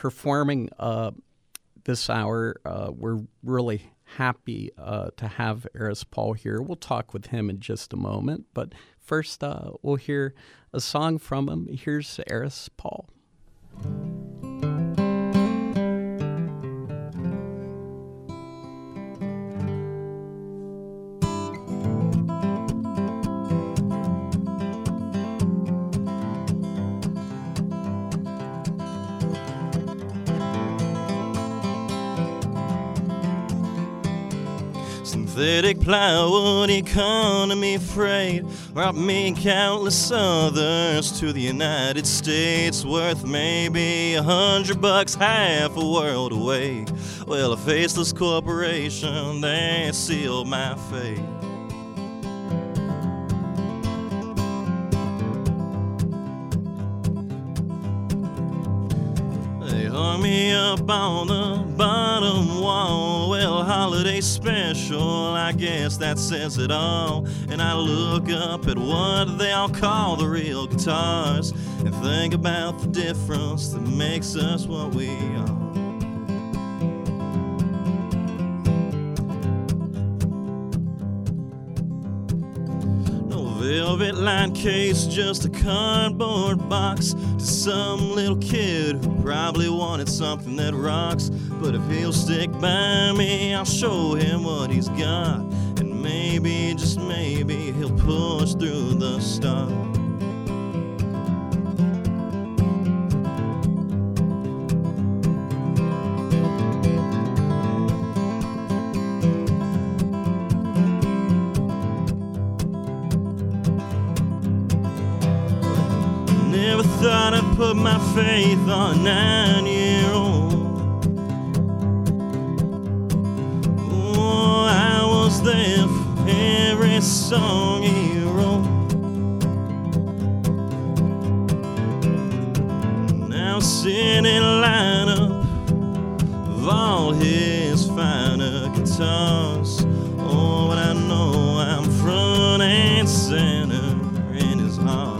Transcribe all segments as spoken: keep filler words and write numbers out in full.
performing uh, this hour. Uh, we're really happy uh, to have Aris Paul here. We'll talk with him in just a moment, but first uh, we'll hear a song from him. Here's Aris Paul. Synthetic plywood economy freight brought me countless others to the United States, worth maybe a hundred bucks, half a world away. Well, a faceless corporation, they sealed my fate. They hung me up on the bottom wall. Well, holiday special, I guess that says it all. And I look up at what they all call the real guitars and think about the difference that makes us what we are. Velvet lined case, just a cardboard box to some little kid who probably wanted something that rocks. But if he'll stick by me, I'll show him what he's got, and maybe, just maybe, he'll push through the stuff. Thought I'd put my faith on a nine-year-old. Oh, I was there for every song he wrote. Now sitting in a lineup of all his finer guitars. Oh, but I know I'm front and center in his heart.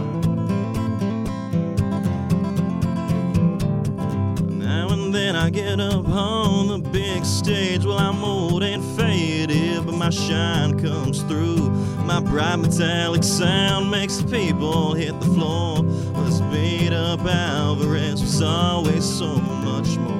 Then I get up on the big stage. Well, I'm old and faded, but my shine comes through. My bright metallic sound makes the people hit the floor. Well, this beat up Alvarez was always so much more.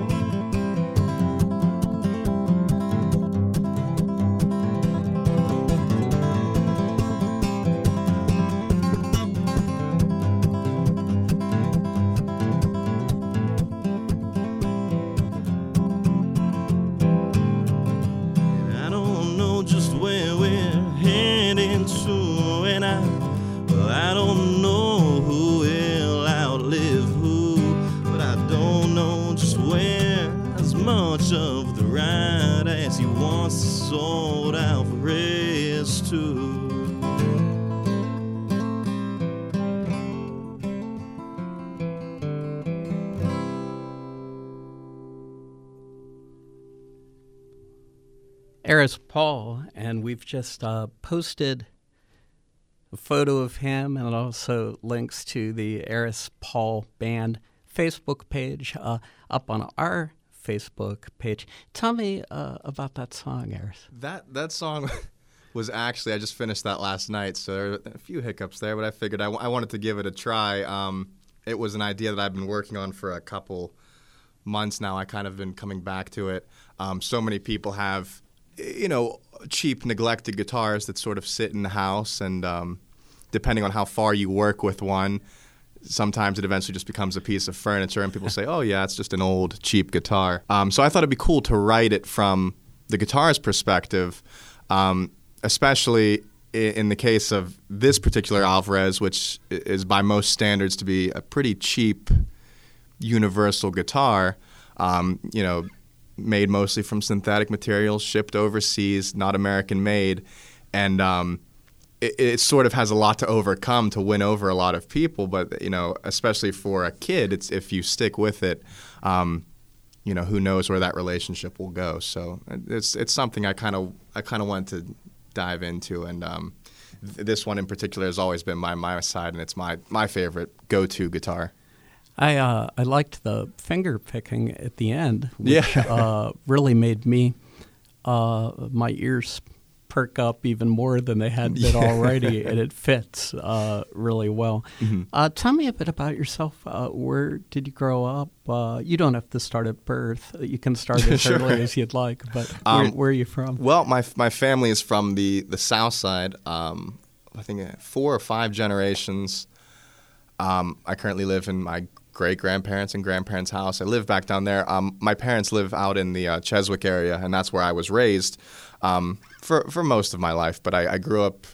Sold Alvarez too. Aris Paul, and we've just uh, posted a photo of him and also links to the Aris Paul Band Facebook page uh, up on our Facebook page. Tell me uh, about that song, Aris. That that song was actually, I just finished that last night, so there were a few hiccups there, but I figured I, w- I wanted to give it a try. Um, it was an idea that I've been working on for a couple months now. I kind of been coming back to it. Um, so many people have, you know, cheap, neglected guitars that sort of sit in the house, and um, depending on how far you work with one, sometimes it eventually just becomes a piece of furniture, and people say, oh, yeah, it's just an old, cheap guitar. Um, so I thought it'd be cool to write it from the guitar's perspective, um, especially in the case of this particular Alvarez, which is by most standards to be a pretty cheap universal guitar, um, you know, made mostly from synthetic materials, shipped overseas, not American-made, and um, it, it sort of has a lot to overcome to win over a lot of people. But you know, especially for a kid, it's if you stick with it, um, you know, who knows where that relationship will go. So it's it's something I kind of I kind of want to dive into, and um, th- this one in particular has always been my my side, and it's my my favorite go-to guitar. I uh, I liked the finger picking at the end, which Yeah. uh, really made me uh, my ears perk up even more than they had been already, and it fits uh, really well. Mm-hmm. Uh, tell me a bit about yourself. Uh, where did you grow up? Uh, you don't have to start at birth. You can start as Sure. early as you'd like. But Um, where, where are you from? Well, my my family is from the the South Side. Um, I think uh, four or five generations. Um, I currently live in my great grandparents and grandparents' house. I live back down there. Um, my parents live out in the uh, Cheswick area, and that's where I was raised um, for for most of my life. But I, I grew up,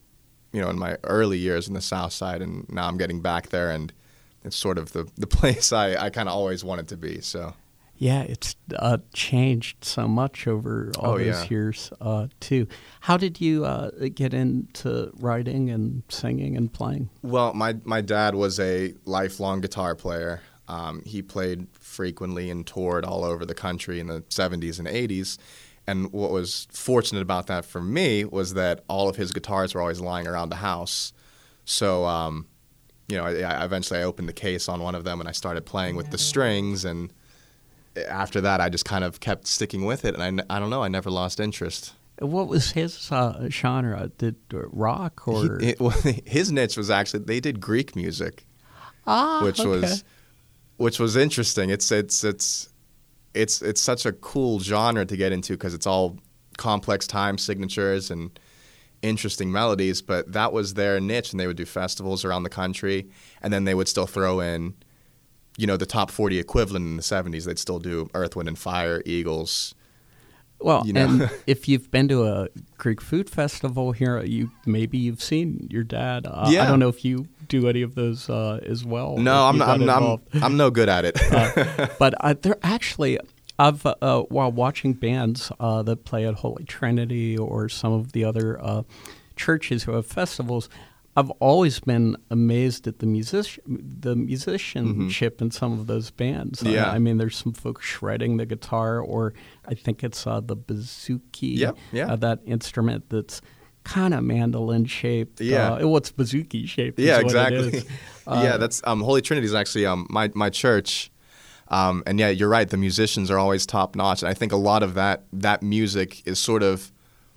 you know, in my early years in the South Side, and now I'm getting back there, and it's sort of the the place I, I kind of always wanted to be. So. Yeah, it's uh, changed so much over all Oh, those yeah. years, uh, too. How did you uh, get into writing and singing and playing? Well, my my dad was a lifelong guitar player. Um, he played frequently and toured all over the country in the seventies and eighties. And what was fortunate about that for me was that all of his guitars were always lying around the house. So, um, you know, I, I eventually I opened the case on one of them and I started playing with the strings. And after that, I just kind of kept sticking with it. And I, n- I don't know, I never lost interest. What was his uh, genre? Did uh, rock or? He, it, well, his niche was actually, they did Greek music. ah, which okay. was which was interesting. It's it's it's it's it's such a cool genre to get into because it's all complex time signatures and interesting melodies. But that was their niche, and they would do festivals around the country, and then they would still throw in, you know, the top forty equivalent in the seventies. They'd still do Earth, Wind and Fire, Eagles. Well, you know. and if you've been to a Greek food festival here, you maybe you've seen your dad. Uh, I Yeah. don't know if you do any of those uh, as well. No, if I'm you not, got I'm, I'm involved. I'm no good at it. uh, but uh, there actually, I've uh, while watching bands uh, that play at Holy Trinity or some of the other uh, churches who have festivals, I've always been amazed at the music the musicianship in some of those bands. Uh, Yeah. I mean, there's some folks shredding the guitar, or I think it's uh, the bouzouki, Yep, yeah. uh, that instrument that's kind of mandolin shaped. Yeah. uh, what's bouzouki shaped? is Yeah, what it exactly. is. Uh, yeah, that's um, Holy Trinity is actually um, my my church, um, and yeah, you're right. The musicians are always top notch, and I think a lot of that that music is sort of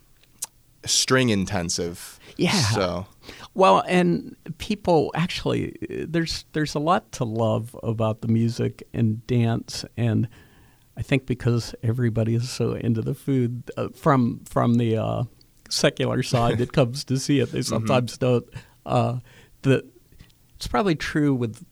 string intensive. Yeah. So Well, and people actually, there's there's a lot to love about the music and dance, and I think because everybody is so into the food uh, from from the uh, secular side that comes to see it, they sometimes don't. Uh, the it's probably true with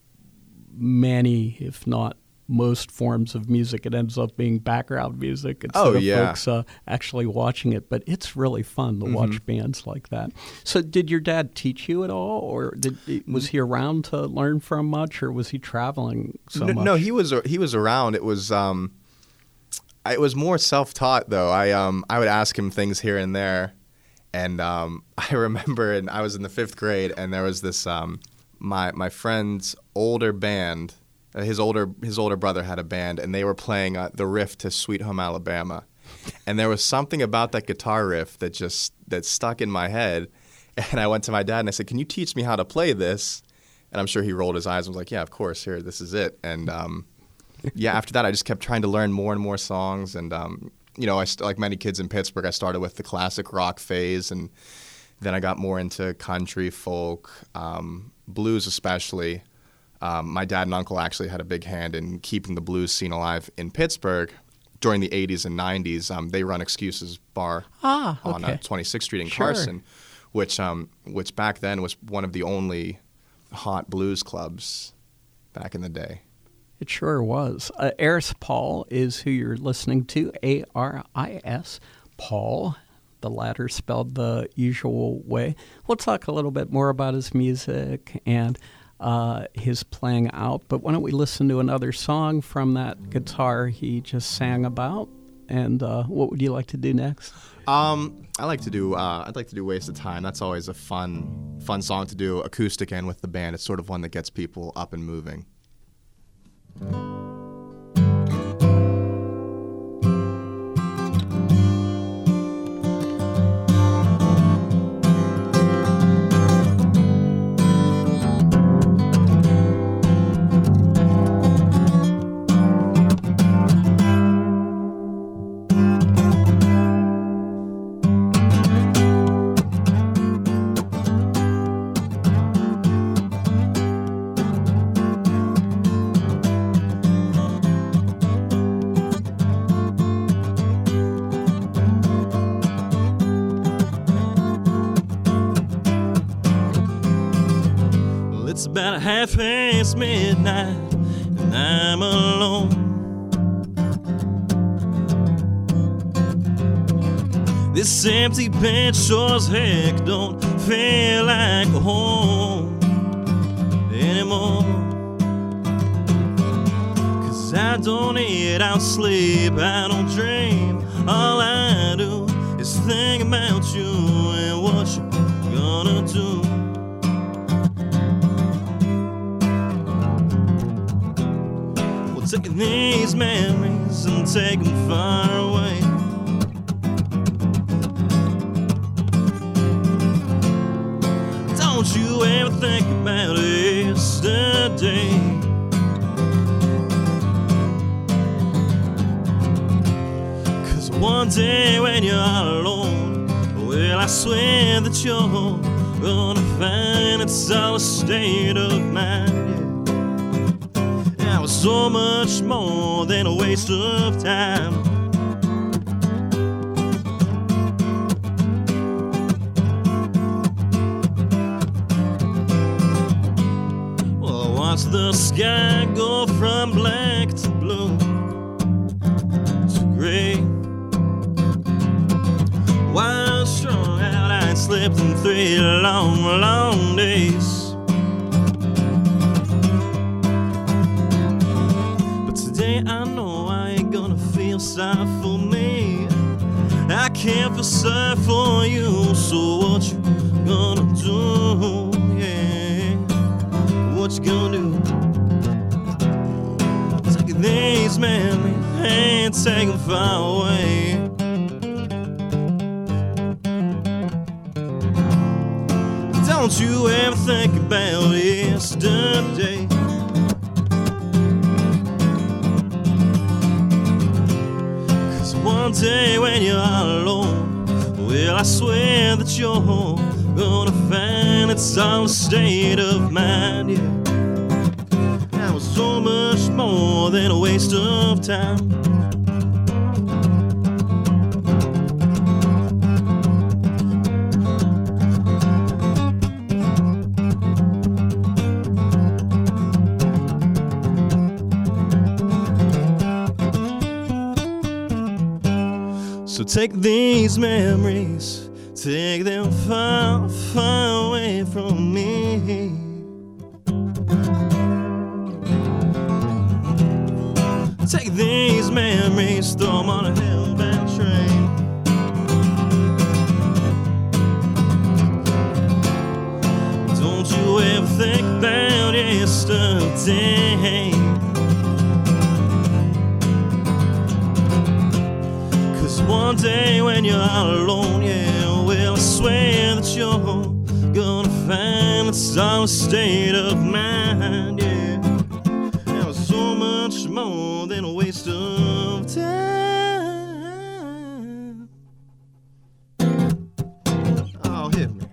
many, if not most forms of music. It ends up being background music instead Oh, of yeah. folks uh, actually watching it. But it's really fun to watch bands like that. So did your dad teach you at all, or did was he around to learn from much, or was he traveling so no, much? no, he was he was around. It was um, it was more self taught though. I um I would ask him things here and there, and um I remember, and I was in the fifth grade, and there was this um my my friend's older band. Uh, his older his older brother had a band, and they were playing uh, the riff to Sweet Home Alabama, and there was something about that guitar riff that just that stuck in my head. And I went to my dad and I said, "Can you teach me how to play this?" And I'm sure he rolled his eyes and was like, "Yeah, of course. Here, this is it." And um, yeah, after that, I just kept trying to learn more and more songs. And um, you know, I st- like many kids in Pittsburgh, I started with the classic rock phase, and then I got more into country, folk, um, blues, especially. Um, my dad and uncle actually had a big hand in keeping the blues scene alive in Pittsburgh during the eighties and nineties. Um, they run Excuses Bar Ah, on uh, okay. twenty-sixth Street in Sure. Carson, which um, which back then was one of the only hot blues clubs back in the day. It sure was. Uh, Aris Paul is who you're listening to, A R I S, Paul, the latter spelled the usual way. We'll talk a little bit more about his music and uh, his playing out, but why don't we listen to another song from that guitar he just sang about, and uh, what would you like to do next? Um, I like to do. Uh, I'd like to do "Waste of Time." That's always a fun, fun song to do acoustic and with the band. It's sort of one that gets people up and moving. about half past midnight, and I'm alone. This empty bed sure as heck don't feel like a home anymore. Cause I don't eat, I don't sleep, I don't dream. All I do is think about you and what you're gonna do. Well, take these memories and take them far away. Don't you ever think about yesterday. Cause one day when you're alone, well, I swear that you're gonna find it's all a state of mind. Yeah, it was so much more than a waste of time. Watch the sky go from black to blue to gray. While strung out, I slept in three long, long days. But today I know I ain't gonna feel sorry for me. I can't feel sorry for you. So what you gonna do? What you gonna do? Take these memories and take them far away. Don't you ever think about yesterday. Cause one day when you're alone, well, I swear that you're gonna find it's all a state of mind, yeah. That was so much more than a waste of time. So take these memories, take them far, far away from me. Take these memories, throw them on a hellbound train. Don't you ever think about yesterday. Cause one day when you're all alone, yeah, well, I swear that you're gonna find it's all a state of mind, yeah. That was so much more than a waste of time. Oh, hit me.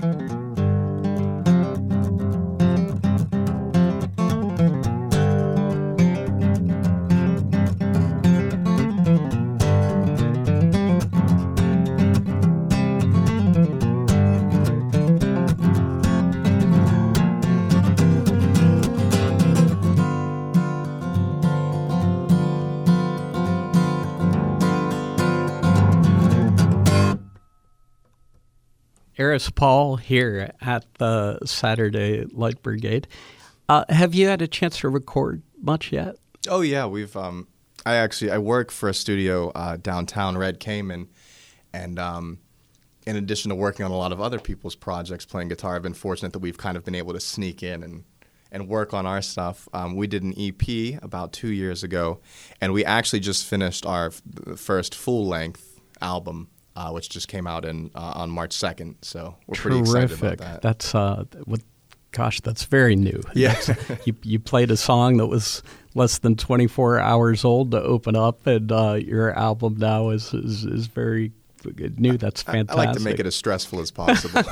Eris Paul here at the Saturday Light Brigade. Uh, have you had a chance to record much yet? Oh yeah, we've. Um, I actually I work for a studio uh, downtown, Red Cayman, and um, in addition to working on a lot of other people's projects, playing guitar, I've been fortunate that we've kind of been able to sneak in and and work on our stuff. Um, we did an E P about two years ago, and we actually just finished our f- first full length album. Uh, which just came out in uh, on March second, so we're pretty Terrific. excited about that. That's uh, what, gosh, that's very new. Yeah, you you played a song that was less than twenty-four hours old to open up, and uh, your album now is, is is very new. That's fantastic. I, I like to make it as stressful as possible.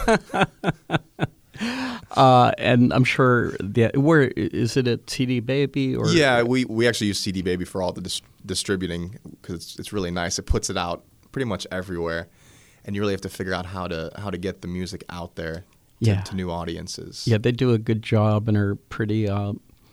uh, and I'm sure, the, where is it at C D Baby or? Yeah, we we actually use C D Baby for all the dis- distributing because it's it's really nice. It puts it out pretty much everywhere, and you really have to figure out how to how to get the music out there yeah. to new audiences. Yeah, they do a good job and are pretty uh,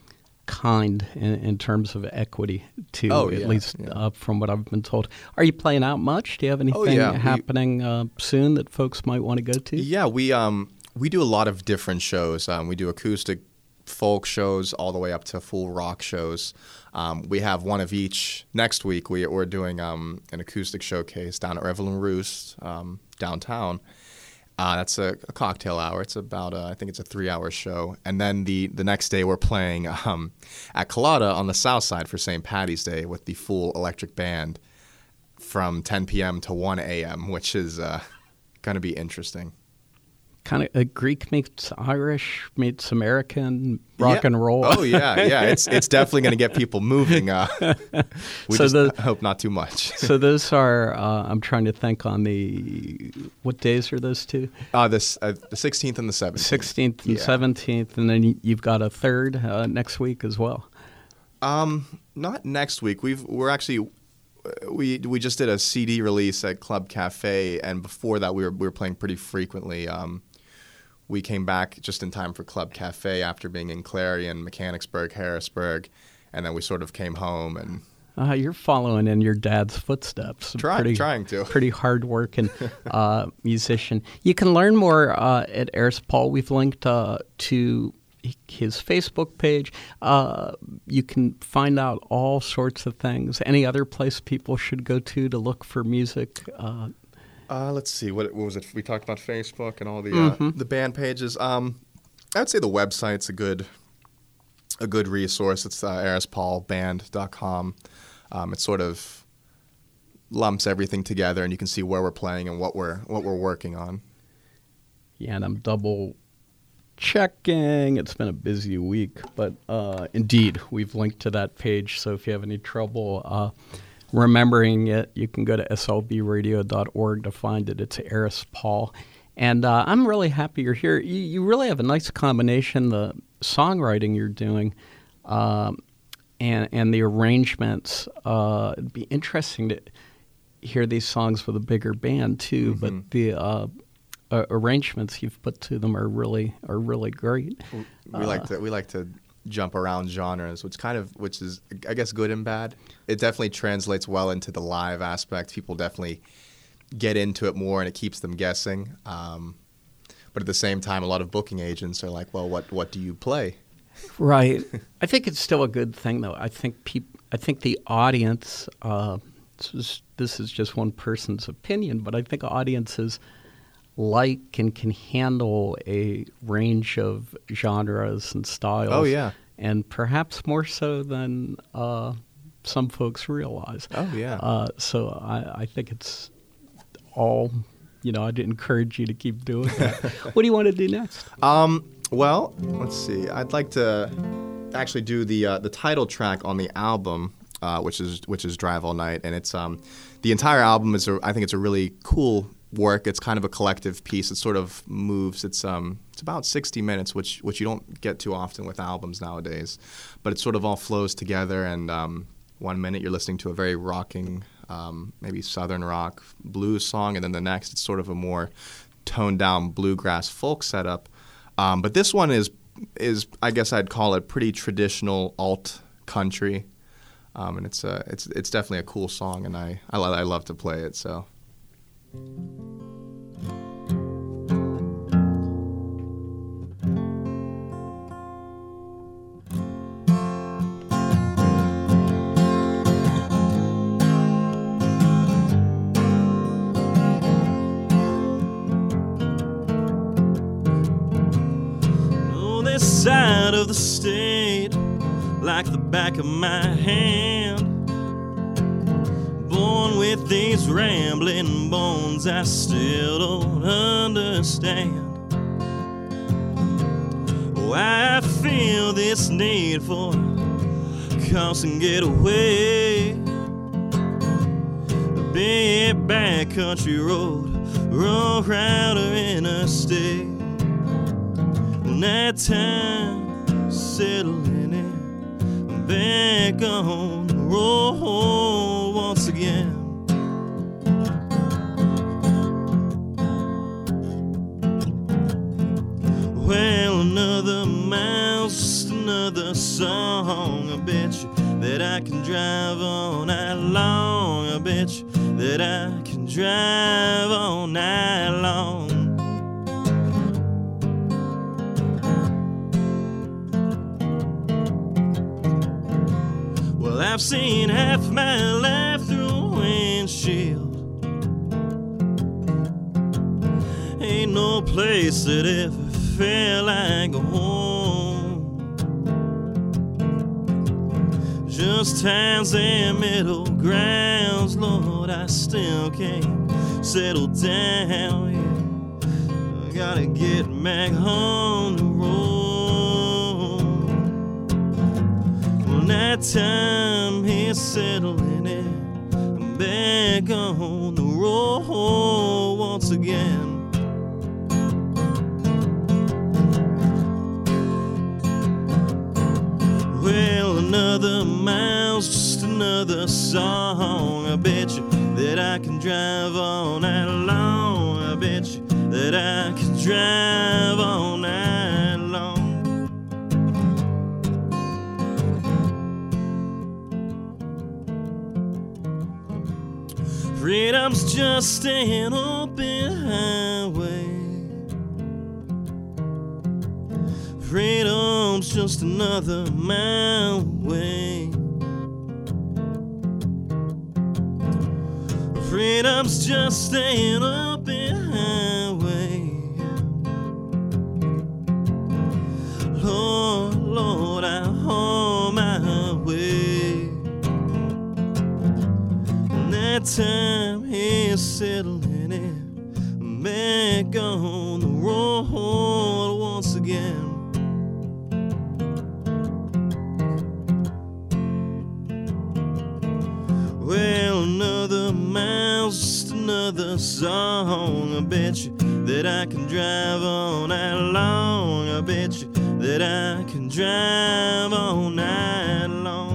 kind in, in terms of equity, too, Oh, at yeah, least yeah. uh, from what I've been told. Are you playing out much? Do you have anything yeah, we- happening uh, soon that folks might want to go to? Yeah, we um we do a lot of different shows. Um, we do acoustic folk shows all the way up to full rock shows. Um, we have one of each. Next week we, we're doing um, an acoustic showcase down at Revel and Roost um, downtown. Uh, that's a, a cocktail hour. It's about, uh, I think it's a three-hour show. And then the, the next day we're playing um, at Colada on the south side for Saint Patty's Day with the full electric band from ten p.m. to one a.m., which is uh, going to be interesting. Kind of a Greek meets Irish meets American rock Yeah. and roll. Oh yeah, yeah. It's it's definitely going to get people moving. Uh, we So just the- hope not too much. So those are, uh, I'm trying to think on the, what days are those two? Uh, this uh, the sixteenth and the seventeenth. sixteenth and Yeah. seventeenth, and then y- you've got a third uh, next week as well. Um, not next week. We've we're actually we we just did a C D release at Club Cafe, and before that we were we were playing pretty frequently. Um, we came back just in time for Club Cafe after being in Clarion, Mechanicsburg, Harrisburg, and then we sort of came home and Uh, you're following in your dad's footsteps. Try- pretty, trying to. Pretty hard-working uh, musician. You can learn more uh, at Eris Paul. We've linked uh, to his Facebook page. Uh, you can find out all sorts of things. Any other place people should go to to look for music? Uh, Uh, let's see. What, what was it? We talked about Facebook and all the Mhm. uh, the band pages. Um, I would say the website's a good a good resource. It's uh, eris paul band dot com. Um, it sort of lumps everything together, and you can see where we're playing and what we're what we're working on. Yeah, and I'm double checking. It's been a busy week, but uh, indeed, we've linked to that page. So if you have any trouble uh, remembering it, you can go to s l b radio dot org to find it. It's Eris Paul. And uh, I'm really happy you're here. You, you really have a nice combination, the songwriting you're doing um, and, and the arrangements. Uh, it'd be interesting to hear these songs with a bigger band, too, Mhm. but the uh, uh, arrangements you've put to them are really are really great. We Uh, like to we like to jump around genres, which kind of which is I guess good and bad. It definitely translates well into the live aspect. People definitely get into it more, and it keeps them guessing. Um, but at the same time, a lot of booking agents are like, "Well, what what do you play?" Right. I think it's still a good thing, though. I think peop- I think the audience. Uh, this is this is just one person's opinion, but I think audiences like and can handle a range of genres and styles. Oh, yeah. And perhaps more so than uh, some folks realize. Oh, yeah. Uh, so I, I think it's all. You know, I'd encourage you to keep doing that. What do you want to do next? Um, well, let's see. I'd like to actually do the uh, the title track on the album, uh, which is which is Drive All Night, and it's um, the entire album is a, I think it's a really cool work. It's kind of a collective piece. It sort of moves. It's um, it's about sixty minutes, which which you don't get too often with albums nowadays, but it sort of all flows together. And um, one minute you're listening to a very rocking, um, maybe southern rock blues song, and then the next it's sort of a more toned down bluegrass folk setup. Um, but this one is is I guess I'd call it pretty traditional alt country, um, and it's a it's it's definitely a cool song, and I I, lo- I love to play it. So. Know this side of the state like the back of my hand. Born with these rambling bones I still don't understand. Why I feel this need for a constant getaway. Be it back country road, road round or interstate. When that time settling in, back on the road once again. song. I bet you that I can drive all night long. I bet you that I can drive all night long. Well, I've seen half my life through a windshield. Ain't no place that ever felt like a home. Just times and middle grounds, Lord, I still can't settle down here. I gotta get back on the road. Well, night time is settling in. I'm back on the road once again. Well, another mile's just another song. I bet you that I can drive all night long. I bet you that I can drive all night long. Freedom's just an open highway. Freedom's just another mile away. Freedom's just an open highway. Lord, Lord, I'm on my way. And that time is settling in. I'm back on the road once again. Well, another mile's just another song. I bet you that I can drive all night long. I bet you that I can drive all night long.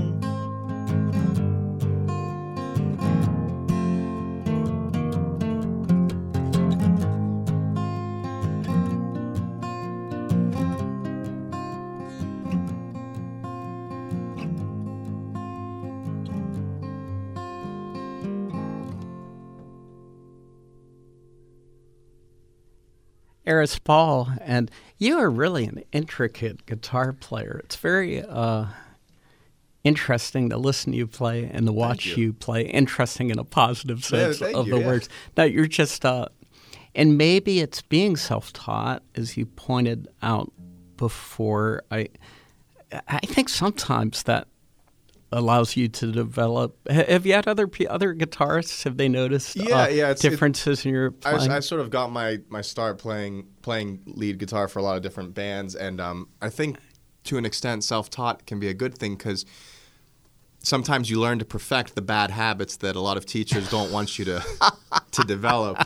Eris Paul, and you are really an intricate guitar player. It's very uh, interesting to listen to you play and to watch you. you play. Interesting in a positive sense yeah, of you, the yeah. words. No, you're just, uh, and maybe it's being self-taught, as you pointed out before. I, I think sometimes that allows you to develop. Have you had other other guitarists? Have they noticed yeah, uh, yeah, it's, differences it, in your playing? I, I sort of got my, my start playing playing lead guitar for a lot of different bands, and um, I think to an extent self-taught can be a good thing because sometimes you learn to perfect the bad habits that a lot of teachers don't want you to to develop.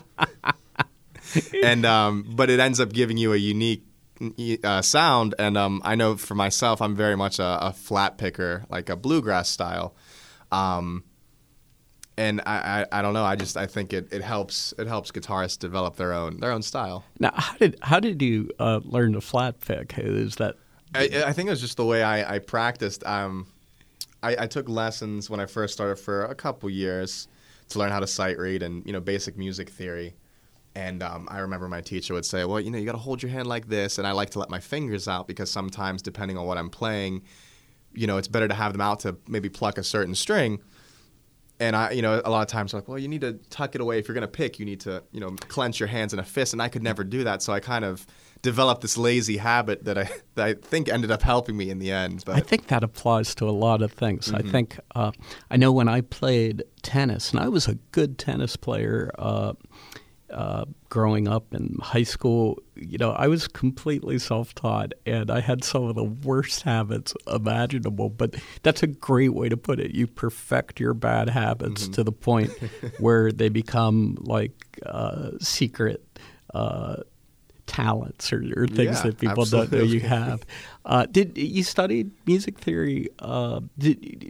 And um, but it ends up giving you a unique Uh, sound, and um, I know for myself, I'm very much a, a flat picker, like a bluegrass style, um, and I, I, I don't know. I just I think it, it helps it helps guitarists develop their own their own style. Now, how did how did you uh, learn to flat pick? Is that? I, I think it was just the way I, I practiced. Um, I, I took lessons when I first started for a couple years to learn how to sight read and you know basic music theory. And um, I remember my teacher would say, well, you know, you got to hold your hand like this. And I like to let my fingers out because sometimes, depending on what I'm playing, you know, it's better to have them out to maybe pluck a certain string. And, I, you know, a lot of times I'm like, well, you need to tuck it away. If you're going to pick, you need to, you know, clench your hands in a fist. And I could never do that. So I kind of developed this lazy habit that I that I think ended up helping me in the end. But I think that applies to a lot of things. Mm-hmm. I think, uh, I know when I played tennis, and I was a good tennis player, uh, Uh, growing up in high school, you know, I was completely self-taught, and I had some of the worst habits imaginable. But that's a great way to put it. You perfect your bad habits mm-hmm. to the point where they become like uh, secret uh, talents or, or things yeah, that people absolutely. don't know you have. Uh, did you studied music theory? Uh, did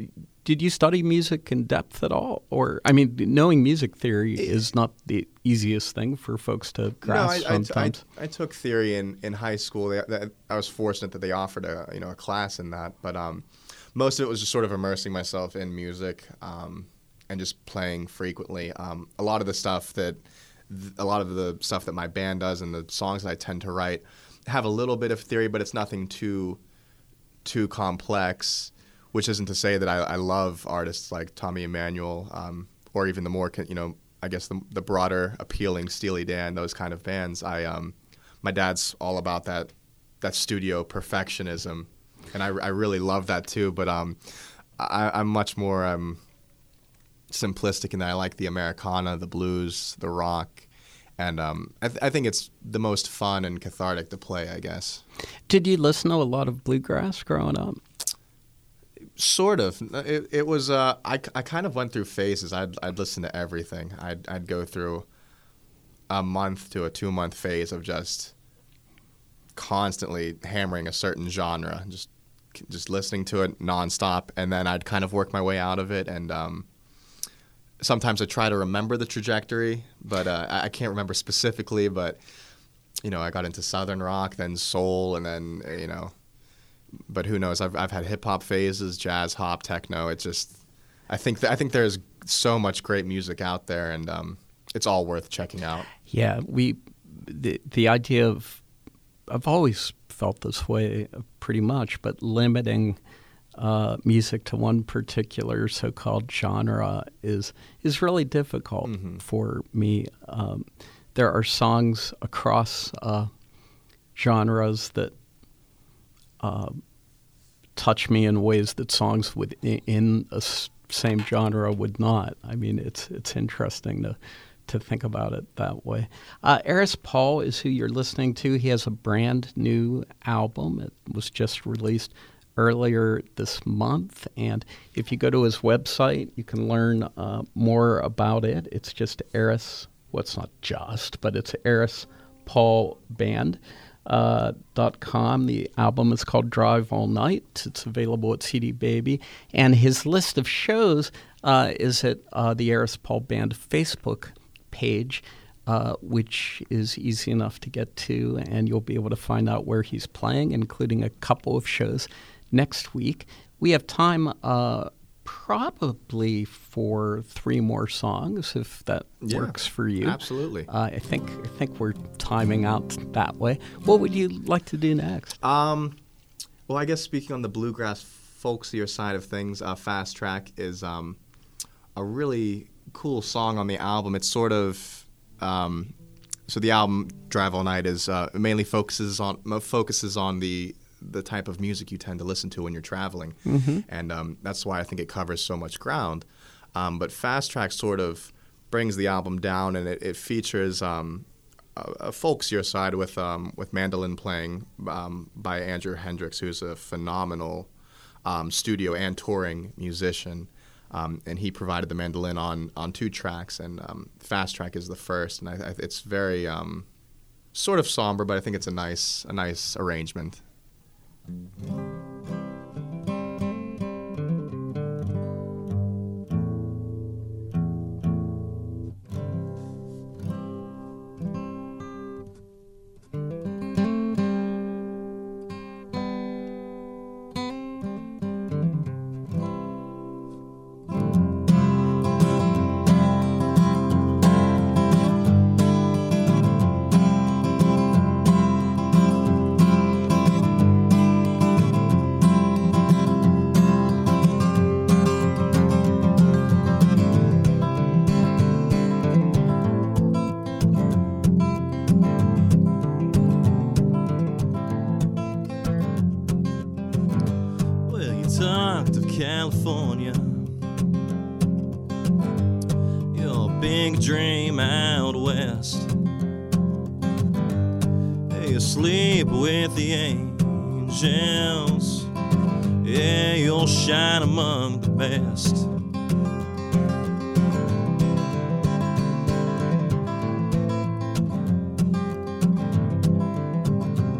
did you study music in depth at all? Or, I mean, knowing music theory is not the easiest thing for folks to grasp no, I, sometimes. I, I, I took theory in, in high school. They, they, I was fortunate that they offered a you know a class in that, but um, most of it was just sort of immersing myself in music um, and just playing frequently. Um, a lot of the stuff that th- a lot of the stuff that my band does and the songs that I tend to write have a little bit of theory, but it's nothing too too complex. Which isn't to say that I, I love artists like Tommy Emmanuel, um, or even the more, you know, I guess the, the broader, appealing Steely Dan, those kind of bands. I, um, my dad's all about that, that studio perfectionism, and I, I really love that too. But um, I, I'm much more um, simplistic in that I like the Americana, the blues, the rock, and um, I, th- I think it's the most fun and cathartic to play, I guess. Did you listen to a lot of bluegrass growing up? Sort of. It, it was. Uh, I, I kind of went through phases. I'd I'd listen to everything. I'd I'd go through a month to a two month phase of just constantly hammering a certain genre, just just listening to it nonstop, and then I'd kind of work my way out of it. And um, sometimes I try to remember the trajectory, but uh, I can't remember specifically. But you know, I got into Southern rock, then soul, and then you know. But who knows? I've I've had hip hop phases, jazz, hop, techno. It's just, I think th- I think there's so much great music out there, and um, it's all worth checking out. Yeah, we the the idea of I've always felt this way, pretty much, but limiting uh, music to one particular so-called genre is is really difficult mm-hmm. for me. Um, there are songs across uh, genres that. Uh, touch me in ways that songs within a s- same genre would not. I mean, it's it's interesting to to think about it that way. Uh, Eris Paul is who you're listening to. He has a brand new album. It was just released earlier this month, and if you go to his website, you can learn uh, more about it. It's just Eris. Well, it's not just, but it's Eris Paul Band. Uh, dot com. The album is called Drive All Night. It's available at C D Baby. And his list of shows uh, is at uh, the Eris Paul Band Facebook page, uh, which is easy enough to get to, and you'll be able to find out where he's playing, including a couple of shows next week. We have time uh, probably for three more songs, if that yeah, works for you. Absolutely. Uh, I think I think we're timing out that way. What would you like to do next? Um, well, I guess speaking on the bluegrass folksier side of things, uh, Fast Track is um, a really cool song on the album. It's sort of um, so the album Drive All Night is uh, mainly focuses on focuses on the the type of music you tend to listen to when you're traveling. Mm-hmm. And um, that's why I think it covers so much ground. Um, but Fast Track sort of brings the album down, and it, it features um, a, a folksier side with um, with mandolin playing um, by Andrew Hendricks, who's a phenomenal um, studio and touring musician. Um, and he provided the mandolin on, on two tracks, and um, Fast Track is the first. And I, I, it's very um, sort of somber, but I think it's a nice a nice arrangement. California, your big dream out west. You sleep with the angels, yeah, you'll shine among the best.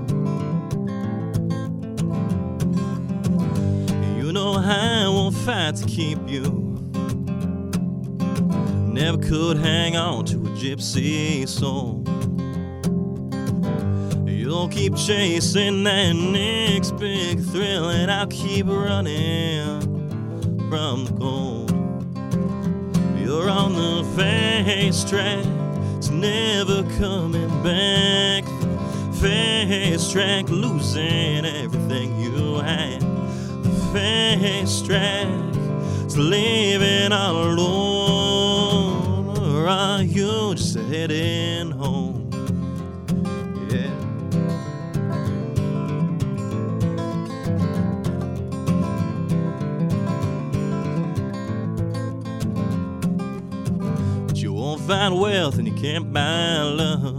Fight tried to keep you. Never could hang on to a gypsy soul. You'll keep chasing that next big thrill, and I'll keep running from the cold. You're on the fast track, it's never coming back. Fast track, losing everything you had. Fast track, it's living all alone. Or are you just heading home? Yeah. But you won't find wealth and you can't buy love.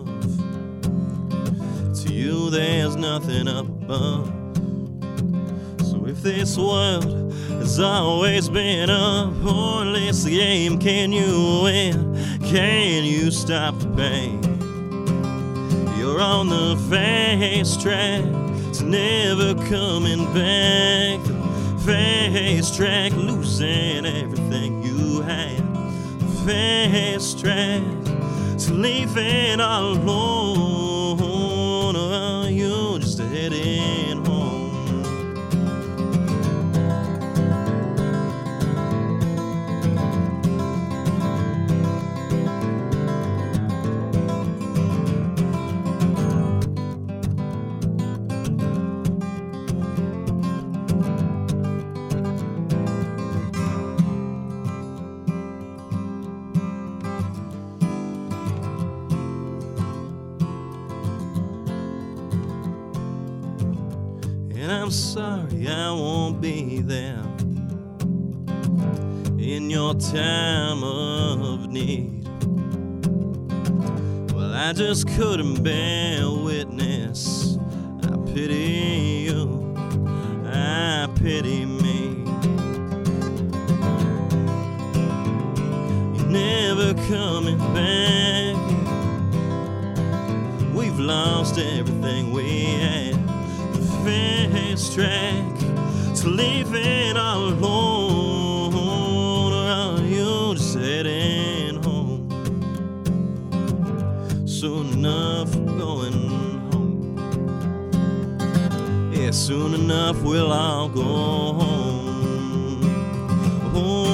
To you there's nothing up above. So if this world has always been a pointless game, can you win? Can you stop the pain? You're on the fast track, it's never coming back. The fast track, losing everything you had. The fast track, it's leaving all alone. Or are you just heading home? And I'm sorry I won't be there in your time of need. Well, I just couldn't bear witness. I pity you, I pity me. You're never coming back. We've lost everything we had. Fast track to leaving all alone. Or are you just heading home? Soon enough we're going home. Yeah, soon enough we'll all go home. Home.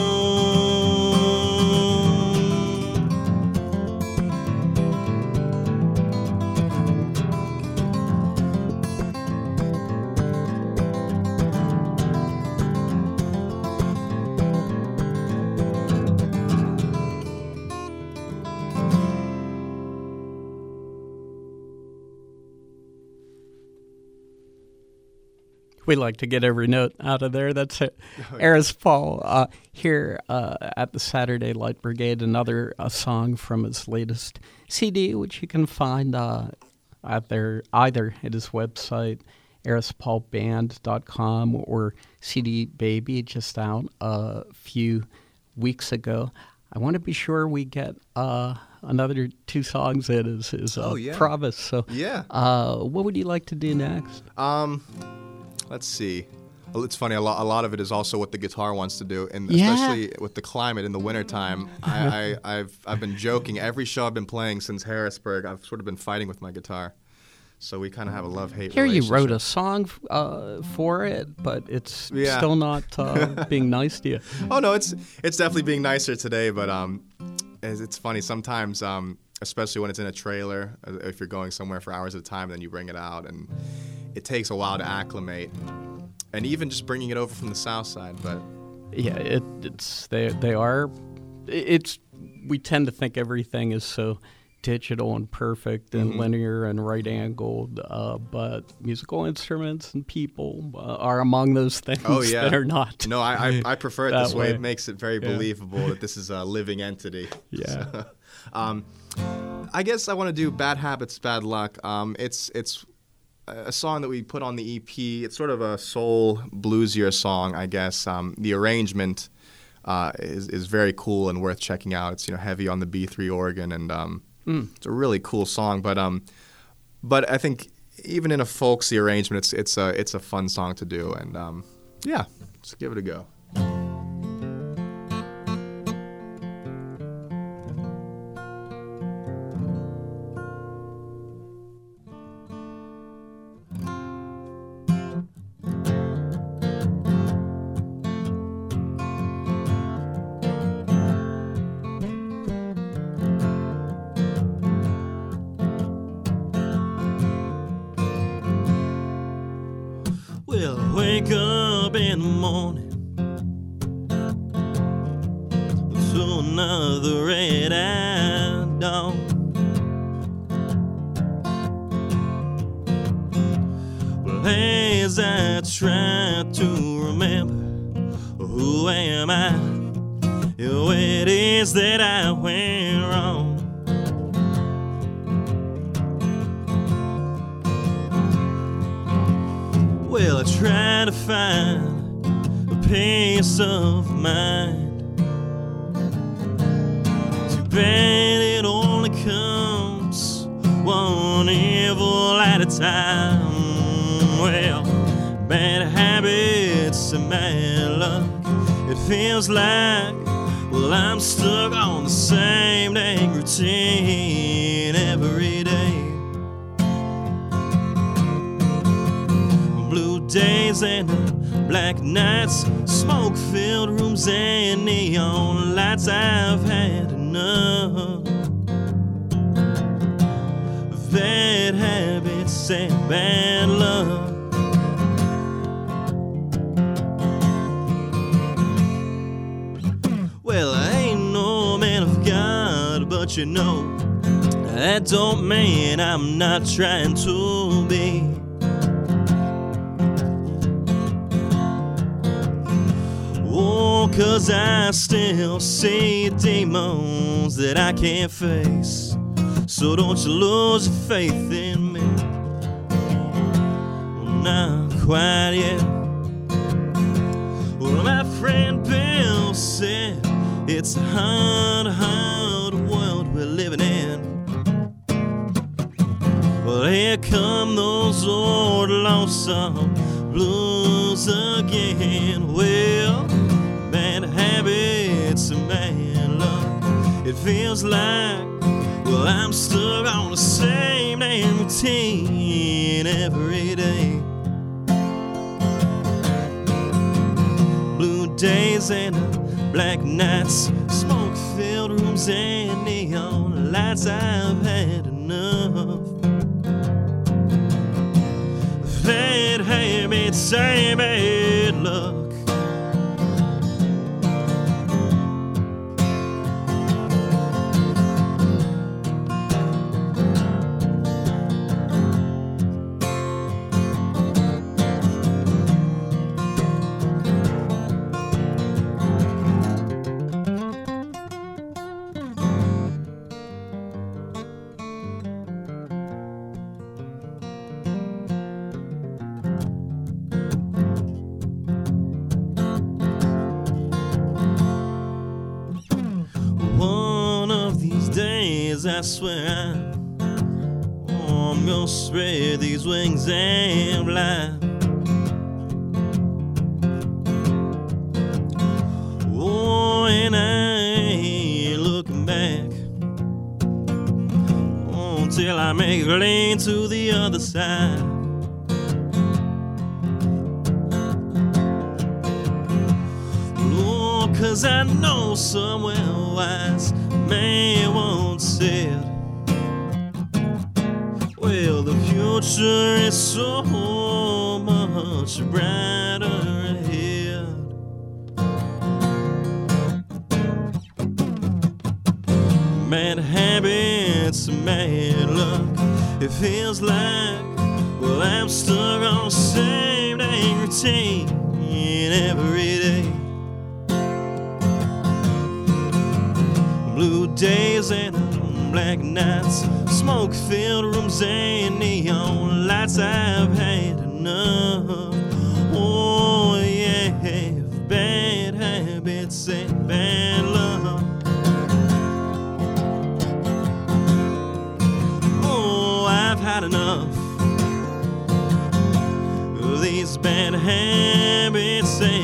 We like to get every note out of there. That's it. Eris Paul uh, here uh, at the Saturday Light Brigade, another uh, song from his latest C D, which you can find uh, at their either at his website, eris paul band dot com, or C D Baby, just out a few weeks ago. I want to be sure we get uh, another two songs in is, is uh, oh, yeah. Promise. So, Yeah. uh, what would you like to do next? Um, let's see. Well, it's funny. A lot, a lot of it is also what the guitar wants to do, and Yeah. especially with the climate in the wintertime. I, I, I've I've been joking. Every show I've been playing since Harrisburg, I've sort of been fighting with my guitar. So we kind of have a love-hate Here you relationship. wrote a song uh, for it, but it's Yeah. still not uh, being nice to you. Oh no, it's it's definitely being nicer today, but um, it's, it's funny sometimes, um, especially when it's in a trailer. uh, If you're going somewhere for hours at a time, then you bring it out, and it takes a while to acclimate, and even just bringing it over from the south side. But Yeah, it, it's they they are. It's we tend to think everything is so digital and perfect and Mhm. linear and right angled, uh, but musical instruments and people uh, are among those things Oh, yeah. that are not. no, I I, I prefer it That this way. way. It makes it very Yeah. believable that this is a living entity. Yeah. So, um, I guess I want to do Bad Habits, Bad Luck. Um, it's it's a song that we put on the E P. It's sort of a soul bluesier song, I guess. Um, the arrangement uh, is is very cool and worth checking out. It's you know heavy on the B three organ, and um, Mm. it's a really cool song. But um, but I think even in a folksy arrangement, it's it's a it's a fun song to do. And um, yeah, let's give it a go. wake up in the morning to another red-eyed dog. Well, as I try to remember, who am I? What it is that I went wrong. Well, I try to find a peace of mind. Too bad it only comes one evil at a time. Well, bad habits and bad luck. It feels like, well, I'm stuck on the same dang routine every day. Blue days and black nights, smoke-filled rooms and neon lights. I've had enough of bad habits and bad luck. Well, I ain't no man of God, but you know, that don't mean I'm not trying to be. Oh, 'cause I still see demons that I can't face. So don't you lose your faith in me. Well, not quite yet. Well, my friend Bill said it's a hard, hard world we're living in. Well, here come those old lonesome blues again. Well, bad habits and bad luck. It feels like, well, I'm stuck on the same damn routine every day. Blue days and black nights, smoke-filled rooms and neon lights. I've had enough. Bad habits and bad luck. I swear I'm, oh, I'm gonna spread these wings and fly. Oh, and I ain't looking back oh, until I make a lane to the other side. Oh, 'cause I know somewhere wise man once said, well, the future is so much brighter ahead. Bad habits and bad luck. It feels like, well, I'm stuck on the same dang routine every day. Blue days and black nights, smoke-filled rooms and neon lights. I've had enough. Oh yeah, bad habits and bad luck. Oh, I've had enough of these bad habits and